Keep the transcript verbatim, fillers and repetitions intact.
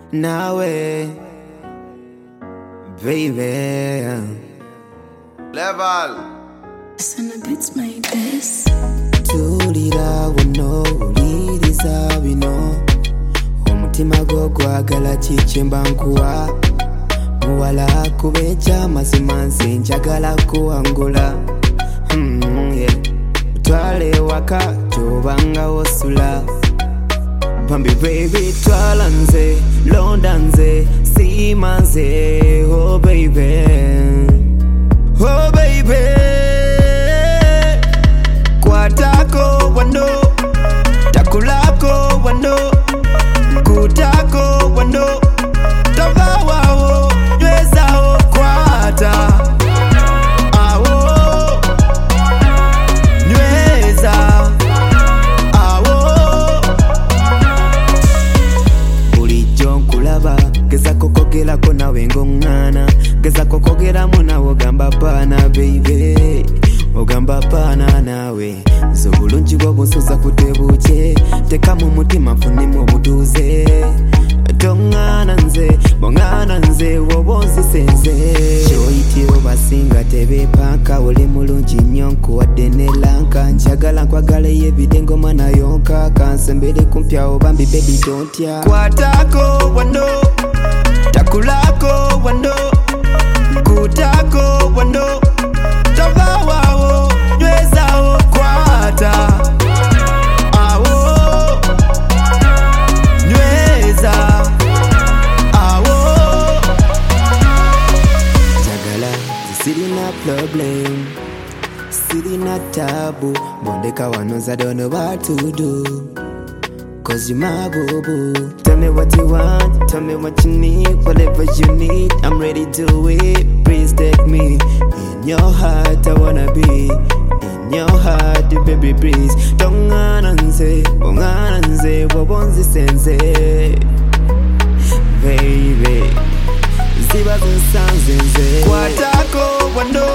nawe baby. Level. Sana beats my best. Tulira wano uliriza bino, omutima gwo gwagala kikyemba nkuwa, muwala kubeja mazima nze njagala kuwangula. mm, yeah. Twale waka jobanga osula, Bambi baby twala nze, londa nze, sima nze, oh baby, oh baby. Kwatako wano, takulako wano, kutako wano, tova wawo, nywezao kwata, awo, nyweza, awo. Bulijjo nkulaba, gezako kogerako nawe ng'oŋŋaana, gezako kogeramu nawe ogamba paana baby, ogamba paana nawe. Nze obulungi bwo bunsuza kutebuukye, teka mu mutima nfunemu obutuuze. Toŋŋaana nze, boŋŋaana nze woba onzisenze. Kyoyitiro basinga tebeepanka, oli mulungi nnyo nkuwadde ne lanka. Njagala nkwagaleyo ebidengo mwana yonka, kansembere kumpyawo Bambi baby tontya. Kwatako wano, takulako wano, kutako wano, tova wawo, nywezao kwata, awo, nyweza, awo. Njagala zisirina problem, sirina tabu, bondeka wano zadono what to do, cause you my boo-boo. Tell me what you want, tell me what you need, whatever you need, I'm ready to do it. Please take me in your heart, I wanna be in your heart, baby please. Tongana nze, bongana nze, wabonzi senze, baby, ziba zinsanze nze. Kwatako wano,